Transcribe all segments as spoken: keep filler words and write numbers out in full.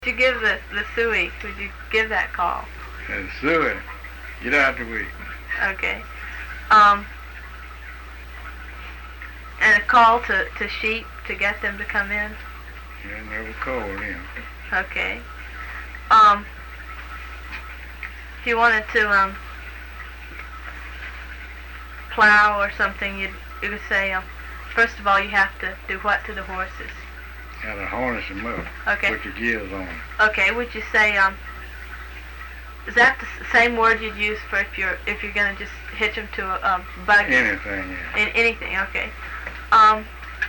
Would you give the, the suey, would you give that call? And suey, get out the way. Okay. Um, and a call to, to sheep to get them to come in? Yeah, never called him. Okay. Um, if you wanted to, um, plow or something, you'd, you would say, um, first of all, you have to do what to the horses? Got to harness them up. Okay. Put the gears on them. Okay, would you say, um, is that the s- same word you'd use for if you're if you're gonna just hitch them to a, a buggy? Anything, yeah. In, anything, okay. Um,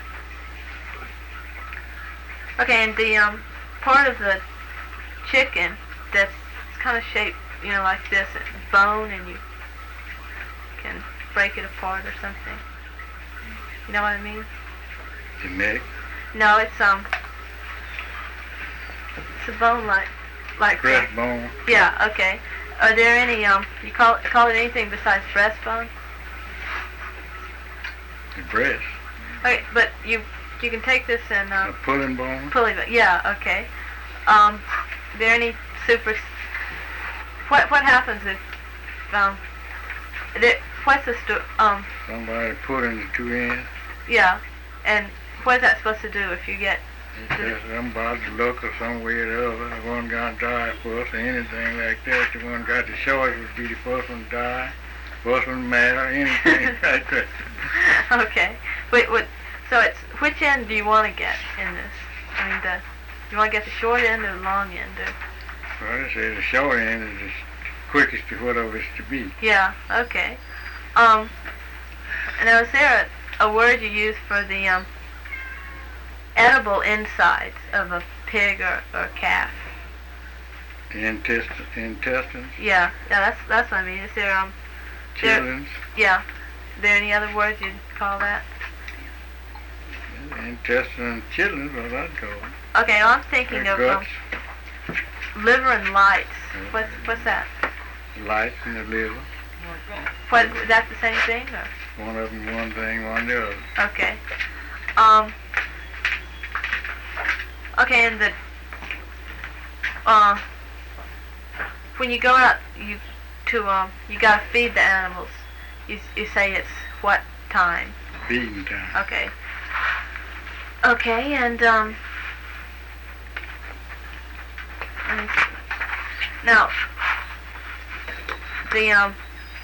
okay, and the um, part of the chicken that's kind of shaped, you know, like this, it's bone, and you can break it apart or something. You know what I mean? The neck. No, it's um, it's a bone like like Breastbone. Yeah. Okay. Are there any um? You call it call it anything besides breastbone? The breast. Okay, but you you can take this and A um, pulling bone. pulley. Yeah. Okay. Um, are there any super? What what happens if um? There, what's the sto- um? Somebody pulling the two ends. Yeah, and what is that supposed to do if you get? It's just somebody look or some way or the other. The one got die first or anything like that. The one got the choice would be the first one to die, first one to matter, anything like that. Okay. Wait. What? So it's which end do you want to get in this? I mean, the you want to get the short end or the long end? Or? Well, I say the short end is the quickest to whatever it's to be. Yeah. Okay. Um. And now, is there a, a word you use for the um? edible insides of a pig or, or calf? The intest- intestines, Yeah, yeah, that's that's what I mean. Is there um, there, children's, yeah, are there any other words you'd call that? intestine and children's, what I'd call them. Okay, well, I'm thinking Their of um, guts, liver and lights. What's what's that? lights in the liver. What is that the same thing? Or? One of them one thing, one the other. Okay. Um. Okay, and the uh, when you go out, you to um, you gotta feed the animals. You you say it's what time? Feeding time. Okay. Okay, and um, let me see. Now the um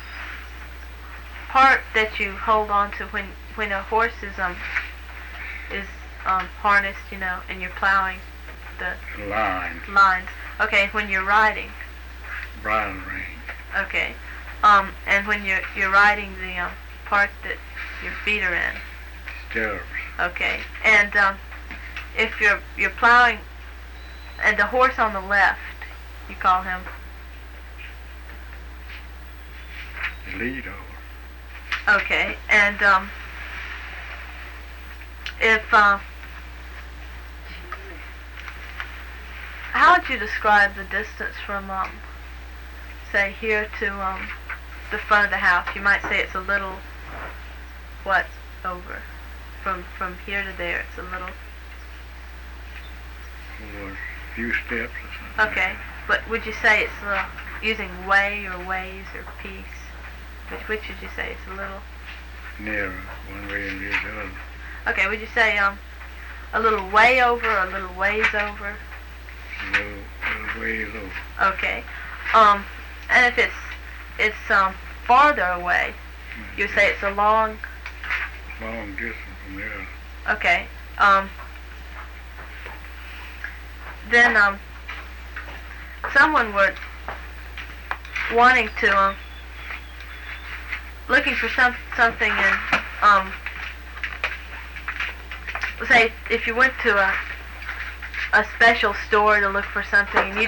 part that you hold on to when when a horse is um is um harnessed, you know, and you're plowing the Line, lines. Okay, when you're riding. bridle rein. Okay. Um, and when you're you're riding the um part that your feet are in. Stirrups. Okay. And um, if you're you're plowing, and the horse on the left, you call him. The lead over. Okay. And um, if uh, how would you describe the distance from um, say here to um, the front of the house? You might say it's a little what over from from here to there. It's a little. Or a few steps or something. Okay, but would you say it's uh, using way or ways or piece? Which which would you say? It's a little. Nearer, one way and the other. Okay, would you say um a little way over or a little ways over? A little, little ways over. Okay, um, and if it's it's um farther away, you say it's a long. Long distance from the other. Okay, um, then um someone would wanting to um looking for some something in um say if you went to a a special store to look for something and you